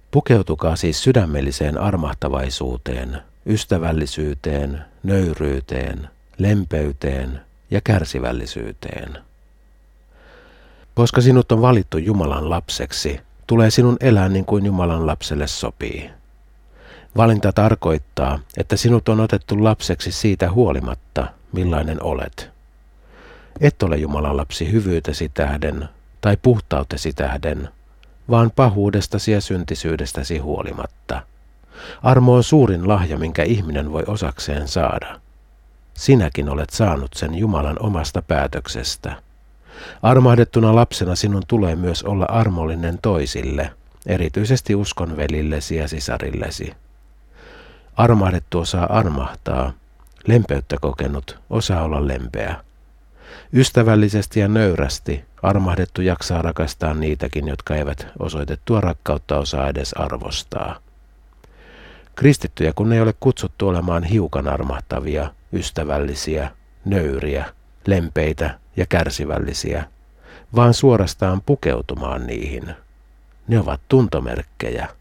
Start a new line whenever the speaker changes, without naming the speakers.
Pukeutukaa siis sydämelliseen armahtavaisuuteen, ystävällisyyteen, nöyryyteen, lempeyteen ja kärsivällisyyteen. Koska sinut on valittu Jumalan lapseksi, tulee sinun elää niin kuin Jumalan lapselle sopii. Valinta tarkoittaa, että sinut on otettu lapseksi siitä huolimatta, millainen olet. Et ole Jumalan lapsi hyvyytesi tähden tai puhtautesi tähden, vaan pahuudestasi ja syntisyydestäsi huolimatta. Armo on suurin lahja, minkä ihminen voi osakseen saada. Sinäkin olet saanut sen Jumalan omasta päätöksestä. Armahdettuna lapsena sinun tulee myös olla armollinen toisille, erityisesti uskonvelillesi ja sisarillesi. Armahdettu osaa armahtaa, lempeyttä kokenut osaa olla lempeä. Ystävällisesti ja nöyrästi armahdettu jaksaa rakastaa niitäkin, jotka eivät osoitettua rakkautta osaa edes arvostaa. Kristittyjä kun ei ole kutsuttu olemaan hiukan armahtavia, ystävällisiä, nöyriä, lempeitä ja kärsivällisiä, vaan suorastaan pukeutumaan niihin. Ne ovat tuntomerkkejä.